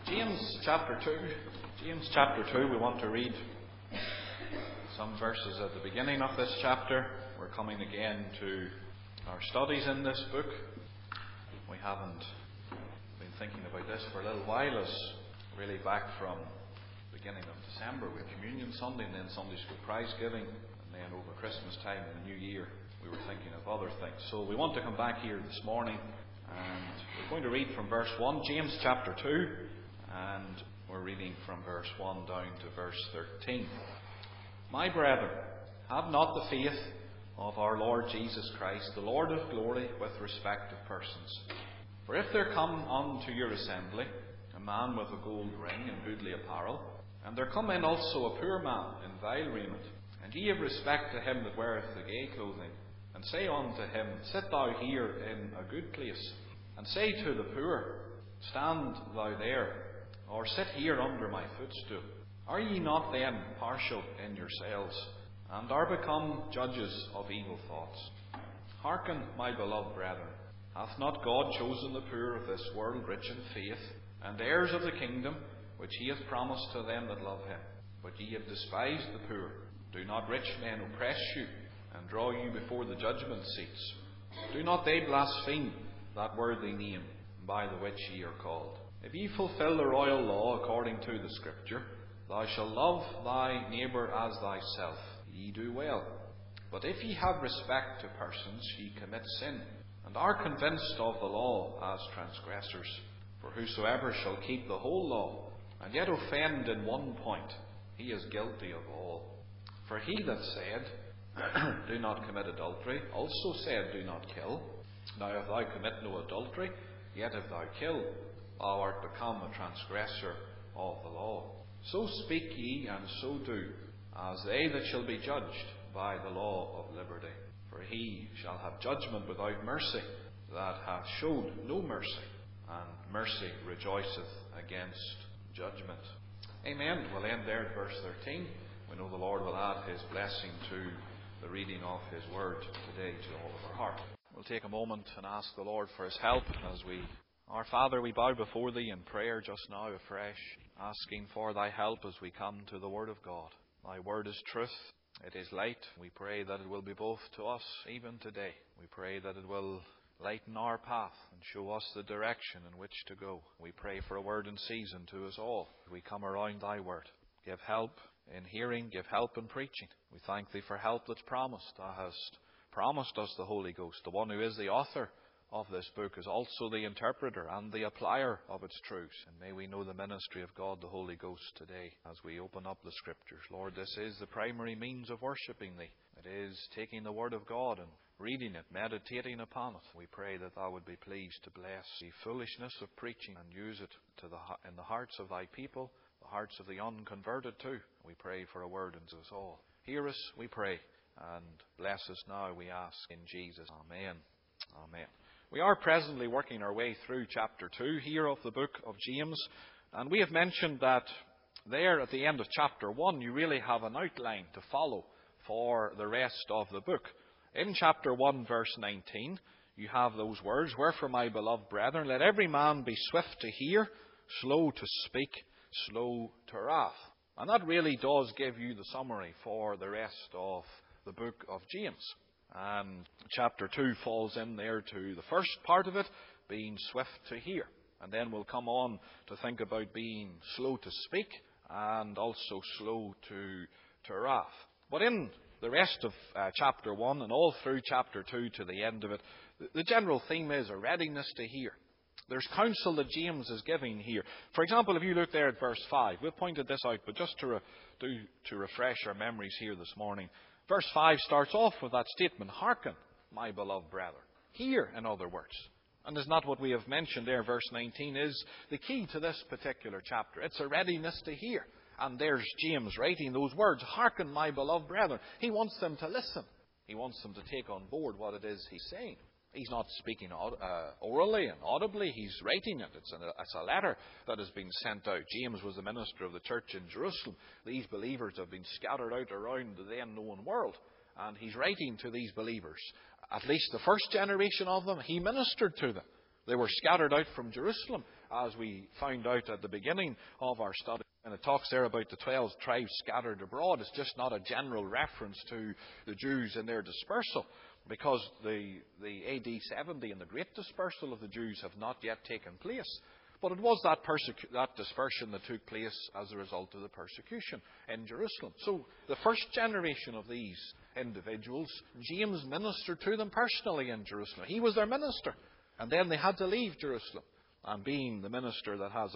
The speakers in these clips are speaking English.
James chapter 2. James chapter 2, we want to read some verses at the beginning of this chapter. We're coming again to our studies in this book. We haven't been thinking about this for a little while, as really back from the beginning of December with Communion Sunday and then Sunday School prize giving, and then over Christmas time and the New Year we were thinking of other things. So we want to come back here this morning, and we're going to read from verse 1, James chapter 2, and we're reading from verse 1 down to verse 13. My brethren, have not the faith of our Lord Jesus Christ, the Lord of glory, with respect of persons. For if there come unto your assembly a man with a gold ring and goodly apparel, and there come in also a poor man in vile raiment, and ye have respect to him that weareth the gay clothing, and say unto him, Sit thou here in a good place, and say to the poor, Stand thou there, or sit here under my footstool. Are ye not then partial in yourselves, and are become judges of evil thoughts? Hearken, my beloved brethren, hath not God chosen the poor of this world rich in faith, and heirs of the kingdom which he hath promised to them that love him? But ye have despised the poor. Do not rich men oppress you, and draw you before the judgment seats? Do not they blaspheme that worthy name by the which ye are called? If ye fulfill the royal law according to the Scripture, Thou shalt love thy neighbour as thyself, ye do well. But if ye have respect to persons, ye commit sin, and are convinced of the law as transgressors. For whosoever shall keep the whole law, and yet offend in one point, he is guilty of all. For he that said, Do not commit adultery, also said, Do not kill. Now if thou commit no adultery, yet if thou kill, thou art become a transgressor of the law. So speak ye, and so do, as they that shall be judged by the law of liberty. For he shall have judgment without mercy, that hath showed no mercy, and mercy rejoiceth against judgment. Amen. We'll end there at verse 13. We know the Lord will add his blessing to the reading of his word today to all of our heart. We'll take a moment and ask the Lord for his help as Our Father, we bow before thee in prayer just now afresh, asking for thy help as we come to the word of God. Thy word is truth. It is light. We pray that it will be both to us even today. We pray that it will lighten our path and show us the direction in which to go. We pray for a word in season to us all. We come around thy word. Give help in hearing, give help in preaching. We thank thee for help that's promised. Thou hast promised us the Holy Ghost. The one who is the author of this book is also the interpreter and the applier of its truths. And may we know the ministry of God, the Holy Ghost, today as we open up the Scriptures. Lord, this is the primary means of worshipping thee. It is taking the Word of God and reading it, meditating upon it. We pray that thou would be pleased to bless the foolishness of preaching and use it in the hearts of thy people, the hearts of the unconverted too. We pray for a word unto us all. Hear us, we pray, and bless us now, we ask, in Jesus. Amen. Amen. We are presently working our way through chapter 2 here of the book of James, and we have mentioned that there at the end of chapter 1 you really have an outline to follow for the rest of the book. In chapter 1 verse 19 you have those words, Wherefore, my beloved brethren, let every man be swift to hear, slow to speak, slow to wrath. And that really does give you the summary for the rest of the book of James. And chapter 2 falls in there to the first part of it, being swift to hear. And then we'll come on to think about being slow to speak and also slow to wrath. But in the rest of chapter 1 and all through chapter 2 to the end of it, the general theme is a readiness to hear. There's counsel that James is giving here. For example, if you look there at verse 5, we've pointed this out, but just to refresh our memories here this morning. Verse 5 starts off with that statement, Hearken, my beloved brethren. Hear, in other words. And is not what we have mentioned there, verse 19, is the key to this particular chapter. It's a readiness to hear. And there's James writing those words, Hearken, my beloved brethren. He wants them to listen. He wants them to take on board what it is he's saying. He's not speaking orally and audibly. He's writing it. It's a letter that has been sent out. James was the minister of the church in Jerusalem. These believers have been scattered out around the then known world. And he's writing to these believers. At least the first generation of them, he ministered to them. They were scattered out from Jerusalem, as we found out at the beginning of our study. And it talks there about the 12 tribes scattered abroad. It's just not a general reference to the Jews in their dispersal, because the AD 70 and the great dispersal of the Jews have not yet taken place. But it was that dispersion that took place as a result of the persecution in Jerusalem. So the first generation of these individuals, James ministered to them personally in Jerusalem. He was their minister. And then they had to leave Jerusalem. And being the minister that has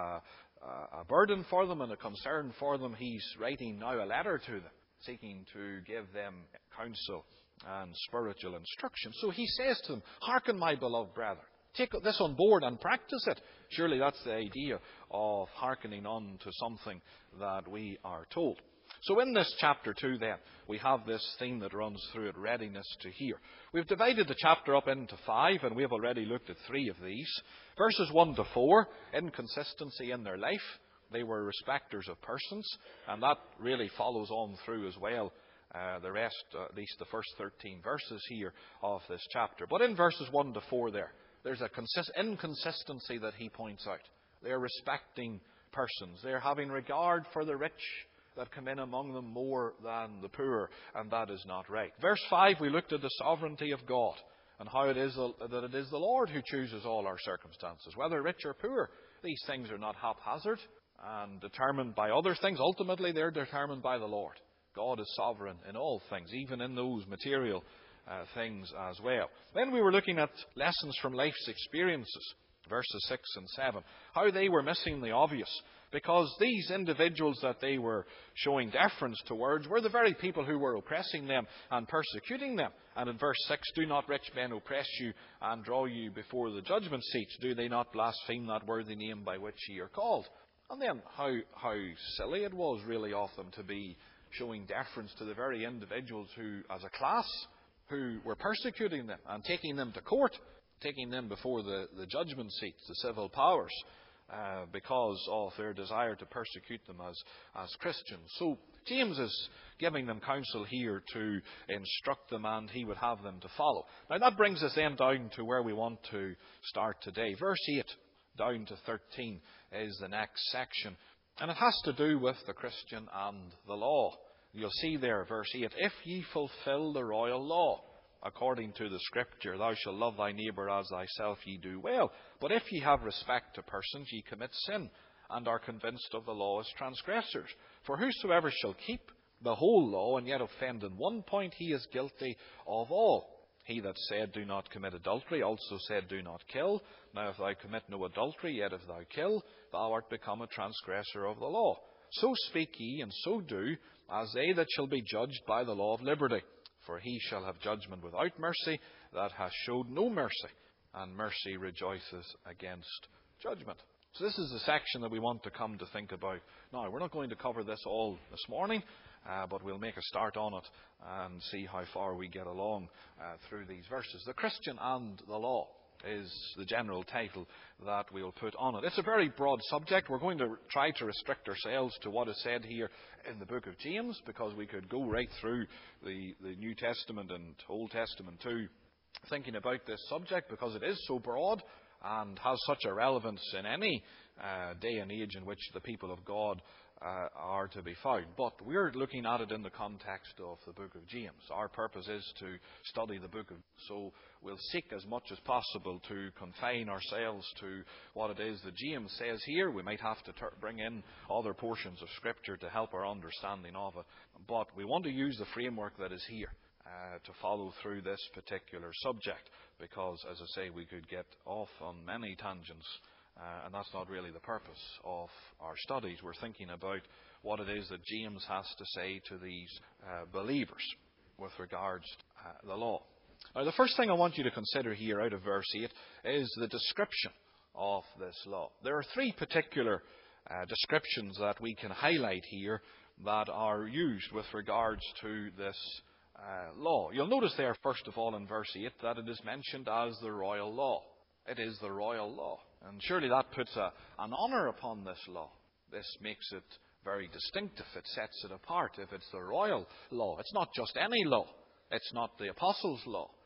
a burden for them and a concern for them, he's writing now a letter to them, seeking to give them counsel and spiritual instruction. So he says to them, "Hearken, my beloved brethren. Take this on board and practice it." Surely that's the idea of hearkening on to something that we are told. So in this chapter 2 then, we have this theme that runs through it, readiness to hear. We've divided the chapter up into 5, and we have already looked at 3 of these. Verses 1 to 4, inconsistency in their life. They were respecters of persons, and that really follows on through as well. The rest, at least the first 13 verses here of this chapter. But in verses 1 to 4 there's an inconsistency that he points out. They're respecting persons. They're having regard for the rich that come in among them more than the poor, and that is not right. Verse 5, we looked at the sovereignty of God and how it is that it is the Lord who chooses all our circumstances, whether rich or poor. These things are not haphazard and determined by other things. Ultimately, they're determined by the Lord. God is sovereign in all things, even in those material things as well. Then we were looking at lessons from life's experiences, verses 6 and 7, how they were missing the obvious, because these individuals that they were showing deference towards were the very people who were oppressing them and persecuting them. And in verse 6, "Do not rich men oppress you and draw you before the judgment seats? Do they not blaspheme that worthy name by which ye are called?" And then how silly it was really of them to be showing deference to the very individuals who, as a class, who were persecuting them and taking them to court, taking them before the judgment seats, the civil powers, because of their desire to persecute them as Christians. So James is giving them counsel here to instruct them, and he would have them to follow. Now that brings us then down to where we want to start today. Verse 8 down to 13 is the next section, and it has to do with the Christian and the law. You'll see there, verse 8, "If ye fulfill the royal law, according to the Scripture, thou shalt love thy neighbour as thyself, ye do well. But if ye have respect to persons, ye commit sin, and are convinced of the law as transgressors. For whosoever shall keep the whole law, and yet offend in one point, he is guilty of all. He that said, Do not commit adultery, also said, Do not kill. Now if thou commit no adultery, yet if thou kill, thou art become a transgressor of the law. So speak ye, and so do, as they that shall be judged by the law of liberty. For he shall have judgment without mercy, that hath showed no mercy, and mercy rejoiceth against judgment." So this is the section that we want to come to think about. Now, we're not going to cover this all this morning, but we'll make a start on it and see how far we get along through these verses. The Christian and the law is the general title that we'll put on it. It's a very broad subject. We're going to try to restrict ourselves to what is said here in the book of James, because we could go right through the New Testament and Old Testament too, thinking about this subject, because it is so broad and has such a relevance in any day and age in which the people of God are to be found. But we're looking at it in the context of the book of James. Our purpose is to study the book of James. So we'll seek as much as possible to confine ourselves to what it is that James says here. We might have to bring in other portions of Scripture to help our understanding of it. But we want to use the framework that is here to follow through this particular subject, because, as I say, we could get off on many tangents. And that's not really the purpose of our studies. We're thinking about what it is that James has to say to these believers with regards to the law. Now, the first thing I want you to consider here out of verse 8 is the description of this law. There are 3 particular descriptions that we can highlight here that are used with regards to this law. You'll notice there, first of all, in verse 8, that it is mentioned as the royal law. It is the royal law. And surely that puts an honour upon this law. This makes it very distinctive. It sets it apart. If it's the royal law, it's not just any law. It's not the apostles' law.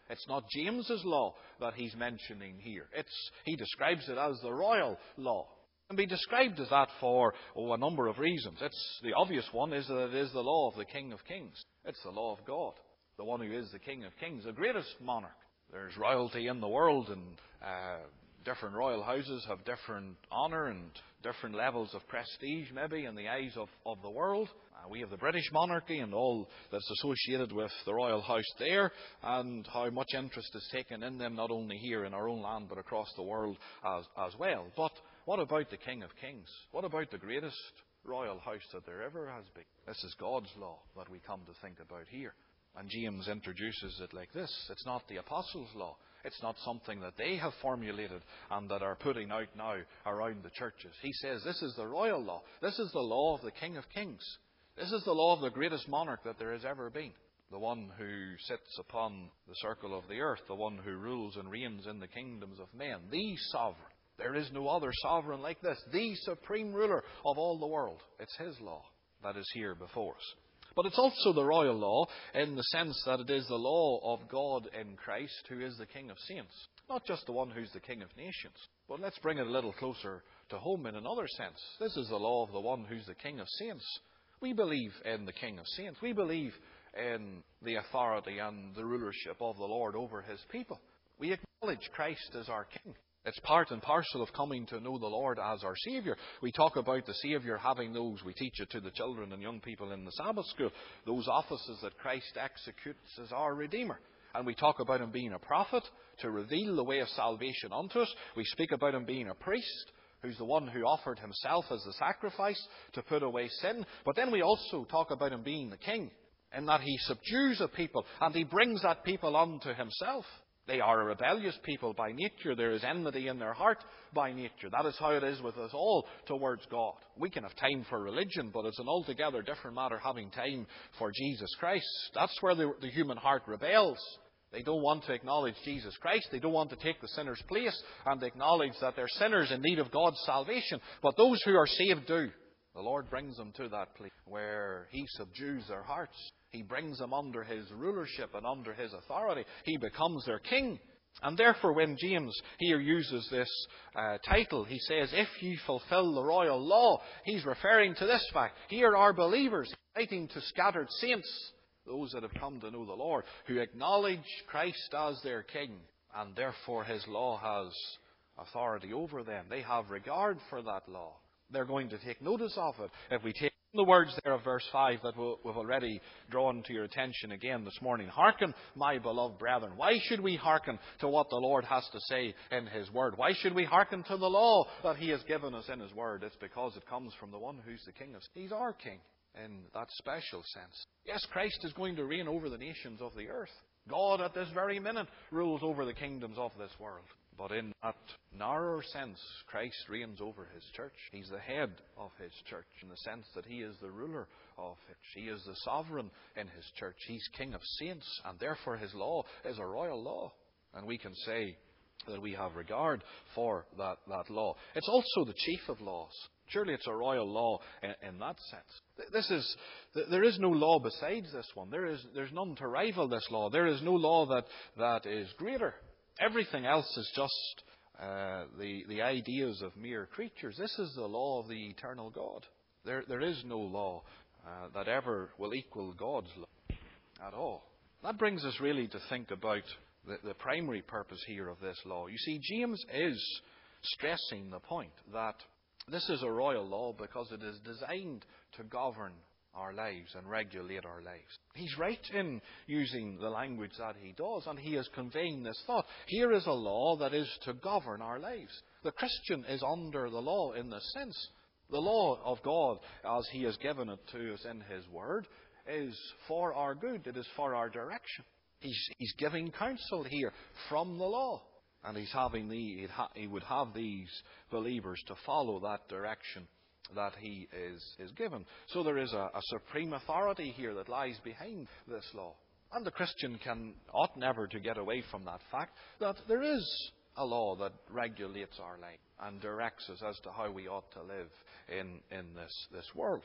It's not James's law that he's mentioning here. He describes it as the royal law. And be described as that for a number of reasons. The obvious one is that it is the law of the King of Kings. It's the law of God, the one who is the King of Kings, the greatest monarch. There's royalty in the world, and different royal houses have different honour and different levels of prestige, maybe, in the eyes of the world. We have the British monarchy and all that's associated with the royal house there, and how much interest is taken in them, not only here in our own land, but across the world as well. But what about the King of Kings? What about the greatest royal house that there ever has been? This is God's law that we come to think about here. And James introduces it like this. It's not the apostles' law. It's not something that they have formulated and that are putting out now around the churches. He says this is the royal law. This is the law of the King of Kings. This is the law of the greatest monarch that there has ever been. The one who sits upon the circle of the earth. The one who rules and reigns in the kingdoms of men. The sovereign. There is no other sovereign like this. The supreme ruler of all the world. It's his law that is here before us. But it's also the royal law in the sense that it is the law of God in Christ, who is the King of saints. Not just the one who's the King of nations. But let's bring it a little closer to home in another sense. This is the law of the one who's the King of saints. We believe in the King of saints. We believe in the authority and the rulership of the Lord over his people. We acknowledge Christ as our King. It's part and parcel of coming to know the Lord as our Saviour. We talk about the Saviour having those, we teach it to the children and young people in the Sabbath school, those offices that Christ executes as our Redeemer. And we talk about him being a prophet to reveal the way of salvation unto us. We speak about him being a priest, who's the one who offered himself as the sacrifice to put away sin. But then we also talk about him being the King, in that he subdues a people and he brings that people unto himself. They are a rebellious people by nature. There is enmity in their heart by nature. That is how it is with us all towards God. We can have time for religion, but it's an altogether different matter having time for Jesus Christ. That's where the human heart rebels. They don't want to acknowledge Jesus Christ. They don't want to take the sinner's place and acknowledge that they're sinners in need of God's salvation. But those who are saved do. The Lord brings them to that place where he subdues their hearts. He brings them under his rulership and under his authority. He becomes their king. And therefore, when James here uses this title, he says, if ye fulfill the royal law, he's referring to this fact. Here are believers writing to scattered saints, those that have come to know the Lord, who acknowledge Christ as their king, and therefore his law has authority over them. They have regard for that law. They're going to take notice of it. If we take the words there of verse 5 that we've already drawn to your attention again this morning. Hearken, my beloved brethren. Why should we hearken to what the Lord has to say in his word? Why should we hearken to the law that he has given us in his word? It's because it comes from the one who's the King of... He's our King in that special sense. Yes, Christ is going to reign over the nations of the earth. God at this very minute rules over the kingdoms of this world. But in that narrower sense, Christ reigns over his church. He's the head of his church in the sense that he is the ruler of it. He is the sovereign in his church. He's King of saints, and therefore his law is a royal law. And we can say that we have regard for that law. It's also the chief of laws. Surely it's a royal law in that sense. There is no law besides this one. There's none to rival this law. There is no law that is greater. Everything else is just the ideas of mere creatures. This is the law of the eternal God. There is no law that ever will equal God's law at all. That brings us really to think about the primary purpose here of this law. You see, James is stressing the point that this is a royal law because it is designed to govern our lives and regulate our lives. He's right in using the language that he does, and he is conveying this thought. Here is a law that is to govern our lives. The Christian is under the law in this sense. The law of God, as he has given it to us in his word, is for our good. It is for our direction. He's giving counsel here from the law. And he would have these believers to follow that direction that he is given. So there is a supreme authority here that lies behind this law. And the Christian ought never to get away from that fact that there is a law that regulates our life and directs us as to how we ought to live in this world.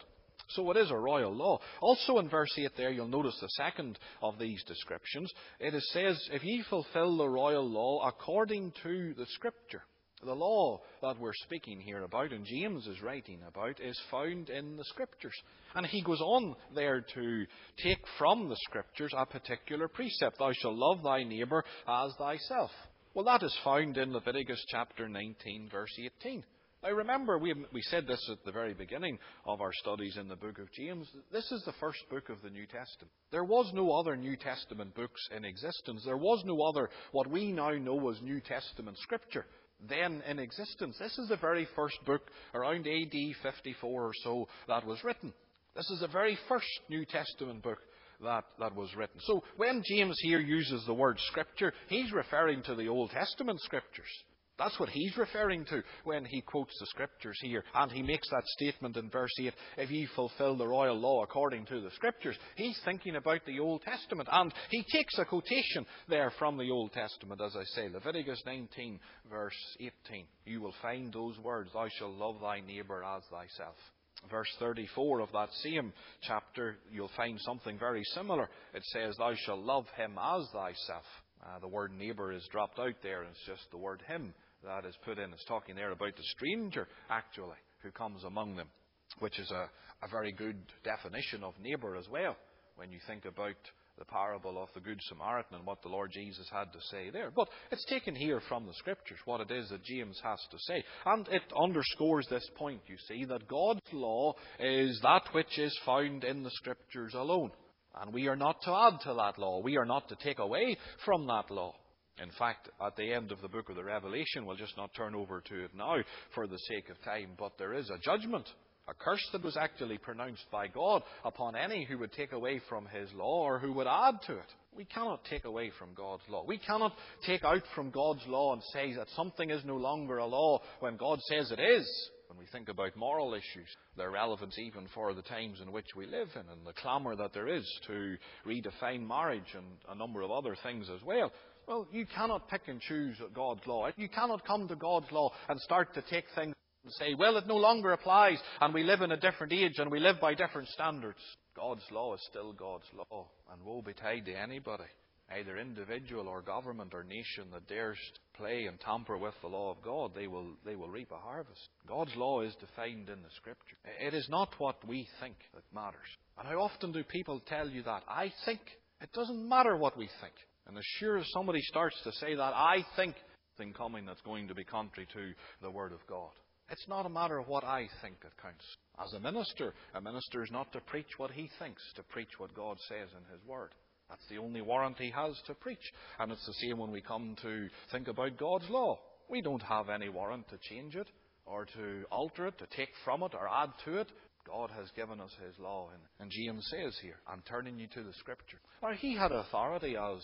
So it is a royal law. Also in verse 8 there, you'll notice the second of these descriptions. It says, if ye fulfill the royal law according to the Scripture. The law that we're speaking here about, and James is writing about, is found in the Scriptures. And he goes on there to take from the Scriptures a particular precept. Thou shalt love thy neighbour as thyself. Well, that is found in Leviticus chapter 19, verse 18. Now remember, we said this at the very beginning of our studies in the book of James. This is the first book of the New Testament. There was no other New Testament books in existence. There was no other, what we now know as New Testament Scripture, then in existence. This is the very first book, around AD 54 or so, that was written. This is the very first New Testament book that was written. So when James here uses the word Scripture, he's referring to the Old Testament Scriptures. That's what he's referring to when he quotes the Scriptures here. And he makes that statement in verse 8, if ye fulfill the royal law according to the Scriptures. He's thinking about the Old Testament. And he takes a quotation there from the Old Testament, as I say. Leviticus 19, verse 18. You will find those words, thou shalt love thy neighbour as thyself. Verse 34 of that same chapter, you'll find something very similar. It says, thou shalt love him as thyself. The word neighbour is dropped out there, and it's just the word him that is put in. It's talking there about the stranger, actually, who comes among them, which is a very good definition of neighbour as well, when you think about the parable of the Good Samaritan and what the Lord Jesus had to say there. But it's taken here from the Scriptures, what it is that James has to say. And it underscores this point, you see, that God's law is that which is found in the Scriptures alone. And we are not to add to that law. We are not to take away from that law. In fact, at the end of the book of the Revelation, we'll just not turn over to it now for the sake of time, but there is a judgment, a curse that was actually pronounced by God upon any who would take away from His law or who would add to it. We cannot take away from God's law. We cannot take out from God's law and say that something is no longer a law when God says it is. When we think about moral issues, their relevance even for the times in which we live in, and the clamour that there is to redefine marriage and a number of other things as well. Well, you cannot pick and choose God's law. You cannot come to God's law and start to take things and say, well, it no longer applies, and we live in a different age, and we live by different standards. God's law is still God's law, and woe betide to anybody, either individual or government or nation, that dares play and tamper with the law of God. They will reap a harvest. God's law is defined in the Scripture. It is not what we think that matters. And how often do people tell you that? I think. It doesn't matter what we think. And as sure as somebody starts to say that, I think, something coming that's going to be contrary to the Word of God. It's not a matter of what I think that counts. As a minister is not to preach what he thinks, to preach what God says in His Word. That's the only warrant he has to preach. And it's the same when we come to think about God's law. We don't have any warrant to change it, or to alter it, to take from it, or add to it. God has given us His law. And James says here, I'm turning you to the Scripture. Now, he had authority as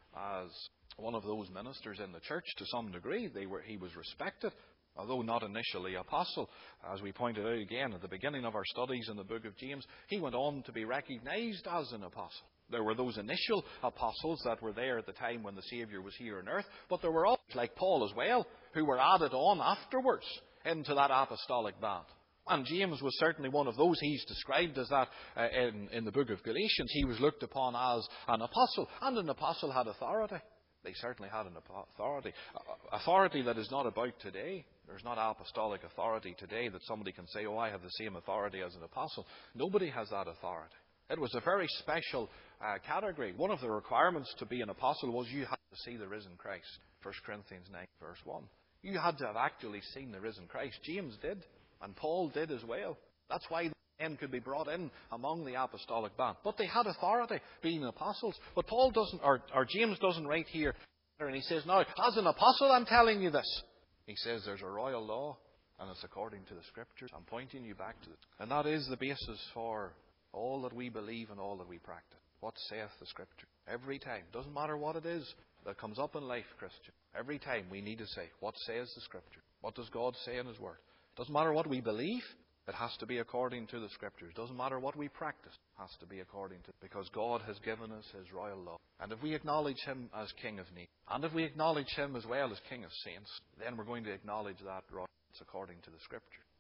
one of those ministers in the church to some degree. He was respected, although not initially apostle. As we pointed out again at the beginning of our studies in the book of James, he went on to be recognized as an apostle. There were those initial apostles that were there at the time when the Saviour was here on earth, but there were others, like Paul as well, who were added on afterwards into that apostolic band. And James was certainly one of those. He's described as that in the book of Galatians. He was looked upon as an apostle, and an apostle had authority. They certainly had an authority. Authority that is not about today. There's not apostolic authority today that somebody can say, oh, I have the same authority as an apostle. Nobody has that authority. It was a very special category. One of the requirements to be an apostle was you had to see the risen Christ. 1 Corinthians 9, verse 1. You had to have actually seen the risen Christ. James did, and Paul did as well. That's why men could be brought in among the apostolic band. But they had authority, being apostles. But Paul doesn't, or James doesn't write here, and he says, now, as an apostle, I'm telling you this. He says there's a royal law, and it's according to the Scriptures. I'm pointing you back to it. And that is the basis for all that we believe and all that we practice. What saith the Scripture? Every time. Doesn't matter what it is that comes up in life, Christian. Every time we need to say, what says the Scripture? What does God say in His Word? Doesn't matter what we believe. It has to be according to the Scriptures. Doesn't matter what we practice. It has to be according to, because God has given us His royal law. And if we acknowledge Him as King of Nations, and if we acknowledge Him as well as King of Saints, then we're going to acknowledge that royal according to the Scripture.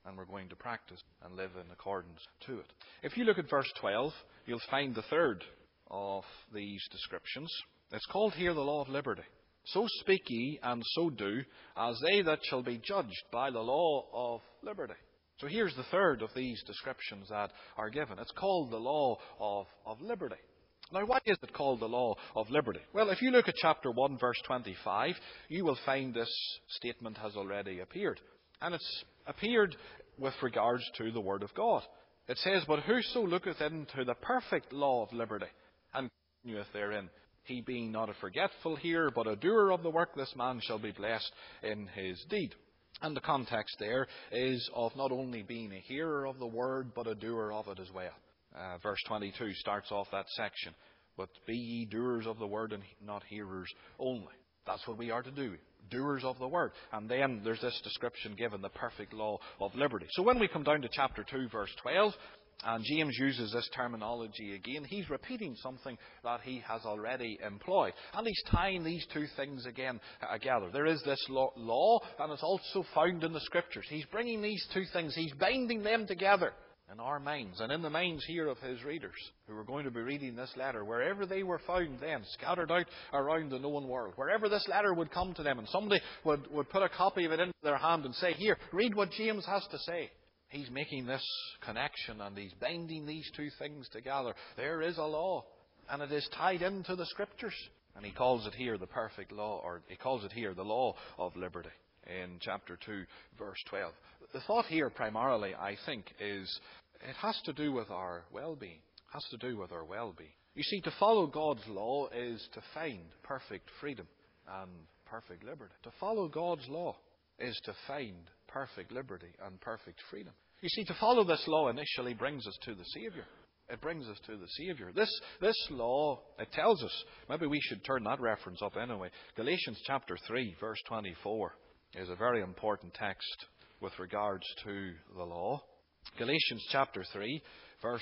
And we're going to practice and live in accordance to it. If you look at verse 12, you'll find the third of these descriptions. It's called here the law of liberty. So speak ye, and so do, as they that shall be judged by the law of liberty. So here's the third of these descriptions that are given. It's called the law of liberty. Now, why is it called the law of liberty? Well, if you look at chapter 1, verse 25, you will find this statement has already appeared. And it's appeared with regards to the Word of God. It says, But whoso looketh into the perfect law of liberty, and continueth therein, he being not a forgetful hearer, but a doer of the work, this man shall be blessed in his deed. And the context there is of not only being a hearer of the Word, but a doer of it as well. Verse 22 starts off that section. But be ye doers of the Word, and not hearers only. That's what we are to do. Doers of the Word. And then there's this description given, the perfect law of liberty. So when we come down to chapter 2, verse 12, and James uses this terminology again, he's repeating something that he has already employed. And he's tying these two things again together. There is this law, and it's also found in the Scriptures. He's bringing these two things, he's binding them together in our minds, and in the minds here of his readers, who are going to be reading this letter, wherever they were found then, scattered out around the known world, wherever this letter would come to them, and somebody would put a copy of it into their hand and say, Here, read what James has to say. He's making this connection, and he's binding these two things together. There is a law, and it is tied into the Scriptures. And he calls it here the perfect law, or he calls it here the law of liberty in chapter 2, verse 12. The thought here primarily, I think, is it has to do with our well-being. It has to do with our well-being. You see, to follow God's law is to find perfect freedom and perfect liberty. To follow God's law is to find perfect liberty and perfect freedom. You see, to follow this law initially brings us to the Saviour. It brings us to the Saviour. This law, it tells us, maybe we should turn that reference up anyway. Galatians chapter 3, verse 24 is a very important text with regards to the law. Galatians chapter 3, verse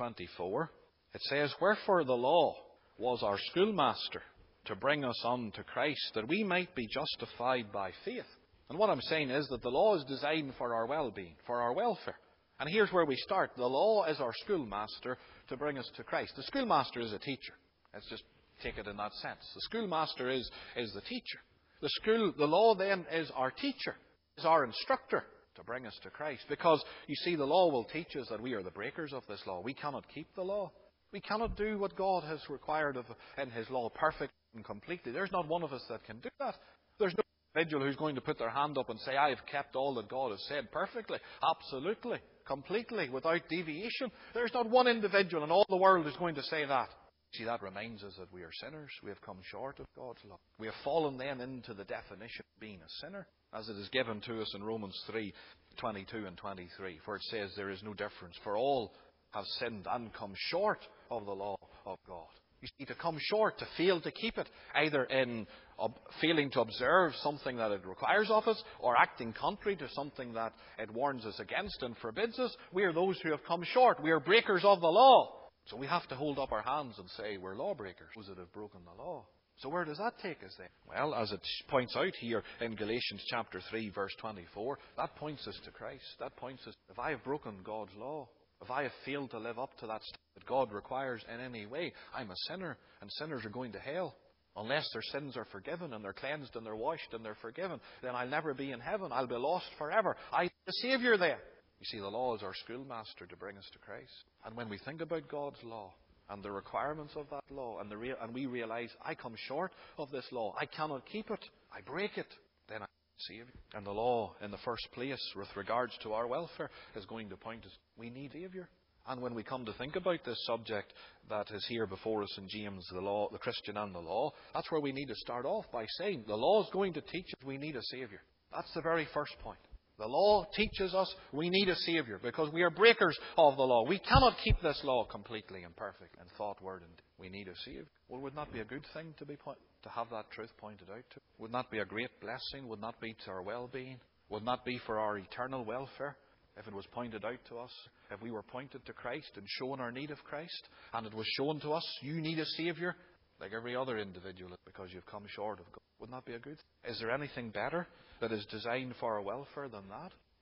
24, it says, Wherefore the law was our schoolmaster to bring us unto Christ, that we might be justified by faith. And what I'm saying is that the law is designed for our well-being, for our welfare. And here's where we start. The law is our schoolmaster to bring us to Christ. The schoolmaster is a teacher. Let's just take it in that sense. The schoolmaster is the teacher. The law then is our teacher, is our instructor to bring us to Christ. Because, you see, the law will teach us that we are the breakers of this law. We cannot keep the law. We cannot do what God has required in His law perfectly and completely. There's not one of us that can do that. There's no individual who's going to put their hand up and say, I have kept all that God has said perfectly, absolutely, completely, without deviation. There's not one individual in all the world who's going to say that. See, that reminds us that we are sinners. We have come short of God's law. We have fallen then into the definition of being a sinner, as it is given to us in Romans 3, 22 and 23, where it says there is no difference, for all have sinned and come short of the law of God. You see, to come short, to fail to keep it, either in failing to observe something that it requires of us, or acting contrary to something that it warns us against and forbids us, we are those who have come short. We are breakers of the law. So we have to hold up our hands and say we're lawbreakers, those that have broken the law. So where does that take us then? Well, as it points out here in Galatians chapter 3, verse 24, that points us to Christ. That points us, if I have broken God's law, if I have failed to live up to that that God requires in any way, I'm a sinner, and sinners are going to hell. Unless their sins are forgiven and they're cleansed and they're washed and they're forgiven, then I'll never be in heaven. I'll be lost forever. I need a Saviour then. You see, the law is our schoolmaster to bring us to Christ. And when we think about God's law and the requirements of that law, and we realize, I come short of this law, I cannot keep it, I break it, then I'm saved. And the law, in the first place, with regards to our welfare, is going to point us, we need a Saviour. And when we come to think about this subject that is here before us in James, the law, the Christian and the law, that's where we need to start off by saying, the law is going to teach us we need a Saviour. That's the very first point. The law teaches us we need a Saviour because we are breakers of the law. We cannot keep this law completely and perfect in thought, word, and deed. We need a Saviour. Well, would not be a good thing to have that truth pointed out to? Would not be a great blessing? Would not be to our well-being? Would not be for our eternal welfare if it was pointed out to us? If we were pointed to Christ and shown our need of Christ, and it was shown to us, you need a Saviour, like every other individual, because you've come short of God. Wouldn't that be a good thing? Is there anything better that is designed for our welfare than that?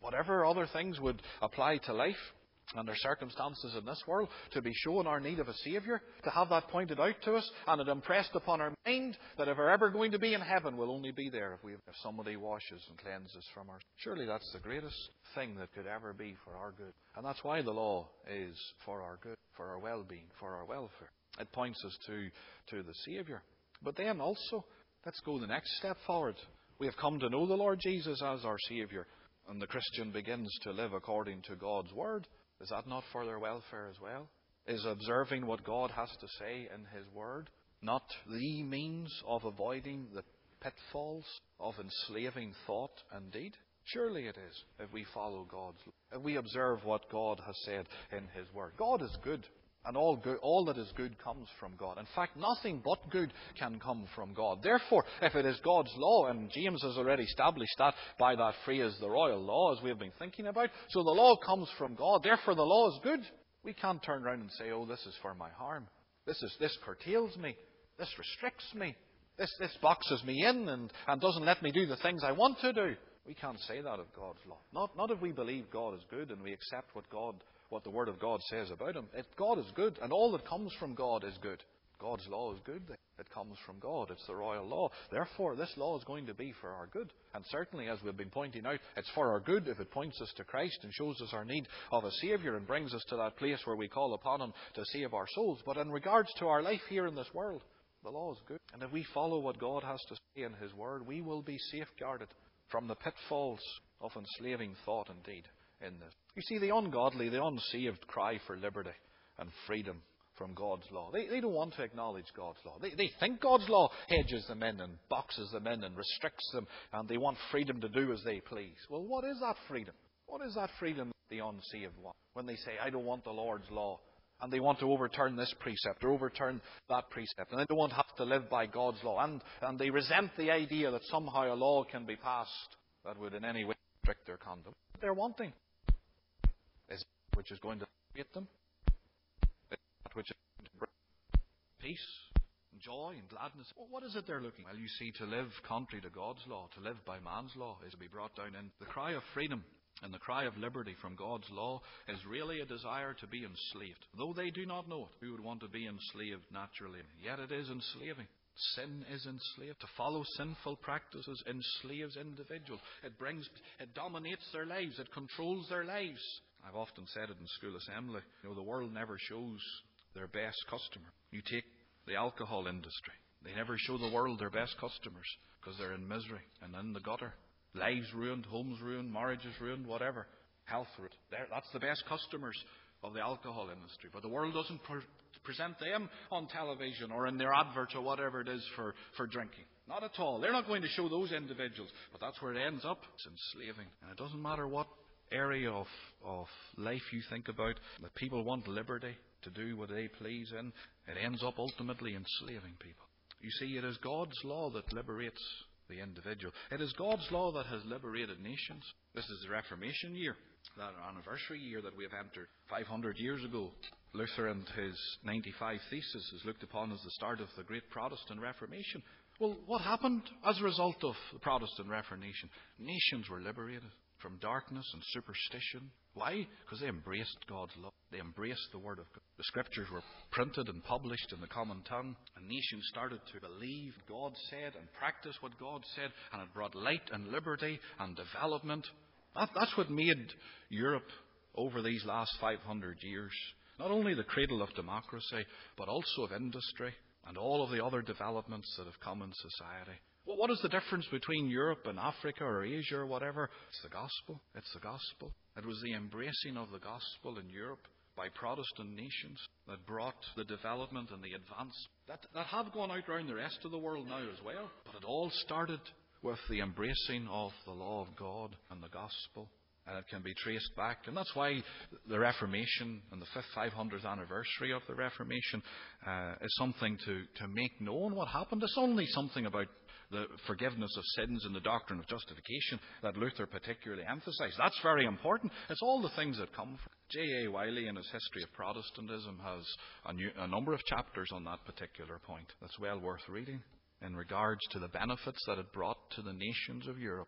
whatever other things would apply to life and our circumstances in this world, to be shown our need of a Saviour, to have that pointed out to us, and it impressed upon our mind that if we're ever going to be in heaven, we'll only be there if somebody washes and cleanses from our... Surely that's the greatest thing that could ever be for our good. And that's why the law is for our good, for our well-being, for our welfare. It points us to the Saviour. But then also, let's go the next step forward. We have come to know the Lord Jesus as our Saviour, and the Christian begins to live according to God's Word. Is that not for their welfare as well? Is observing what God has to say in His Word not the means of avoiding the pitfalls of enslaving thought and deed? Surely it is, if we follow God's law, if we observe what God has said in His Word. God is good, and all that is good comes from God. In fact, nothing but good can come from God. Therefore, if it is God's law, and James has already established that by that phrase, the royal law, as we have been thinking about, so the law comes from God, therefore the law is good. We can't turn around and say, oh, this is for my harm. This curtails me. This restricts me. This boxes me in and doesn't let me do the things I want to do. We can't say that of God's law. Not if we believe God is good and we accept what the Word of God says about Him. God is good, and all that comes from God is good. God's law is good. It comes from God. It's the royal law. Therefore, this law is going to be for our good. And certainly, as we've been pointing out, it's for our good if it points us to Christ and shows us our need of a Saviour and brings us to that place where we call upon Him to save our souls. But in regards to our life here in this world, the law is good. And if we follow what God has to say in His Word, we will be safeguarded from the pitfalls of enslaving thought and deed in this. You see, the ungodly, the unsaved cry for liberty and freedom from God's law. They don't want to acknowledge God's law. They think God's law hedges them in and boxes them in and restricts them, and they want freedom to do as they please. Well, what is that freedom? What is that freedom the unsaved want? When they say, I don't want the Lord's law, and they want to overturn this precept or overturn that precept, and they don't want to have to live by God's law, and they resent the idea that somehow a law can be passed that would in any way restrict their conduct. What they're wanting is which is going to liberate them, that which is going to bring peace and joy and gladness. Well, what is it they're looking for? Well, you see, to live contrary to God's law, to live by man's law, is to be brought down in. The cry of freedom and the cry of liberty from God's law is really a desire to be enslaved. Though they do not know it, we would want to be enslaved naturally. Yet it is enslaving. Sin is enslaved. To follow sinful practices enslaves individuals. It dominates their lives. It controls their lives. I've often said it in school assembly. The world never shows their best customer. You take the alcohol industry. They never show the world their best customers because they're in misery and in the gutter. Lives ruined, homes ruined, marriages ruined, whatever. Health ruined. That's the best customers of the alcohol industry. But the world doesn't present them on television or in their advert or whatever it is for drinking. Not at all. They're not going to show those individuals. But that's where it ends up. It's enslaving. And it doesn't matter what area of life you think about, that people want liberty to do what they please in. It ends up ultimately enslaving people. You see, it is God's law that liberates the individual. It is God's law that has liberated nations. This is the Reformation year, that anniversary year that we have entered. 500 years ago, Luther and his 95 Theses is looked upon as the start of the great Protestant Reformation. Well, what happened as a result of the Protestant Reformation? Nations were liberated from darkness and superstition. Why? Because they embraced God's law. They embraced the Word of God. The Scriptures were printed and published in the common tongue, and nations started to believe God said and practice what God said, and it brought light and liberty and development. That's what made Europe, over these last 500 years, not only the cradle of democracy, but also of industry and all of the other developments that have come in society. Well, what is the difference between Europe and Africa or Asia or whatever? It's the gospel. It's the gospel. It was the embracing of the gospel in Europe by Protestant nations that brought the development and the advance that have gone out around the rest of the world now as well. But it all started with the embracing of the law of God and the gospel. And it can be traced back. And that's why the Reformation and the 500th anniversary of the Reformation is something to make known what happened. It's only something about the forgiveness of sins and the doctrine of justification that Luther particularly emphasized. That's very important. It's all the things that come from. J.A. Wiley, in his History of Protestantism, has a number of chapters on that particular point. That's well worth reading in regards to the benefits that it brought to the nations of Europe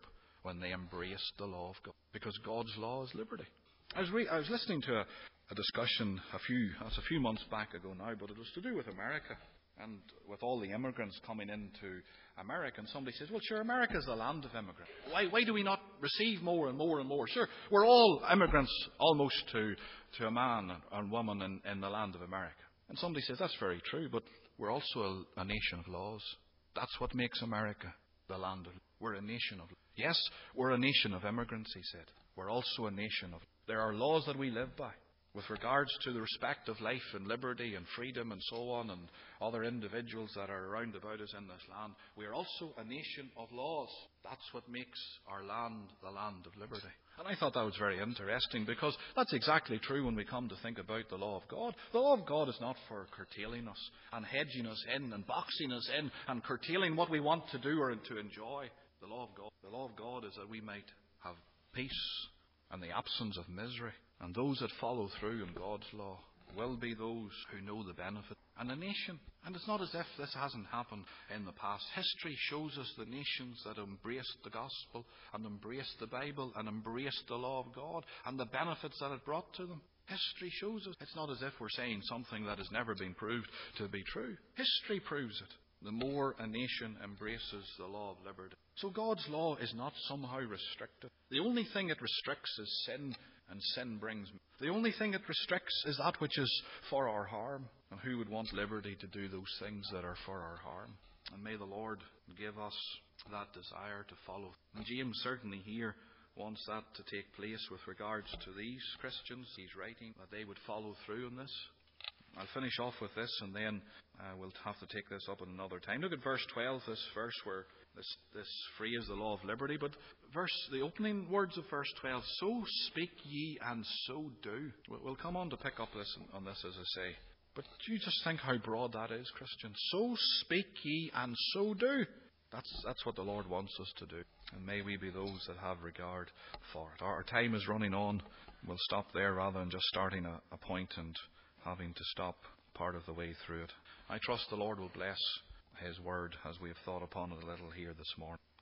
when they embraced the law of God. Because God's law is liberty. I was listening to a discussion a few months back ago now, but it was to do with America. And with all the immigrants coming into America, and somebody says, well, sure, America's the land of immigrants. Why do we not receive more and more and more? Sure, we're all immigrants almost to a man and woman in the land of America. And somebody says, that's very true, but we're also a nation of laws. That's what makes America the land of laws. We're a nation of laws. Yes, we're a nation of immigrants, he said. We're also a nation of... There are laws that we live by with regards to the respect of life and liberty and freedom and so on, and other individuals that are around about us in this land. We are also a nation of laws. That's what makes our land the land of liberty. And I thought that was very interesting, because that's exactly true when we come to think about the law of God. The law of God is not for curtailing us and hedging us in and boxing us in and curtailing what we want to do or to enjoy. The law of God is that we might have peace and the absence of misery. And those that follow through in God's law will be those who know the benefit. And a nation, and it's not as if this hasn't happened in the past. History shows us the nations that embraced the gospel and embraced the Bible and embraced the law of God and the benefits that it brought to them. History shows us. It's not as if we're saying something that has never been proved to be true. History proves it. The more a nation embraces the law of liberty. So God's law is not somehow restrictive. The only thing it restricts is sin, and sin brings... The only thing it restricts is that which is for our harm. And who would want liberty to do those things that are for our harm? And may the Lord give us that desire to follow. And James certainly here wants that to take place with regards to these Christians. He's writing that they would follow through on this. I'll finish off with this, and then we'll have to take this up at another time. Look at verse 12, this verse where this phrase, the law of liberty. But the opening words of verse 12, so speak ye and so do. We'll come on to pick up on this, as I say. But do you just think how broad that is, Christians? So speak ye and so do. That's what the Lord wants us to do. And may we be those that have regard for it. Our time is running on. We'll stop there rather than just starting a point and having to stop part of the way through it. I trust the Lord will bless His word as we have thought upon it a little here this morning.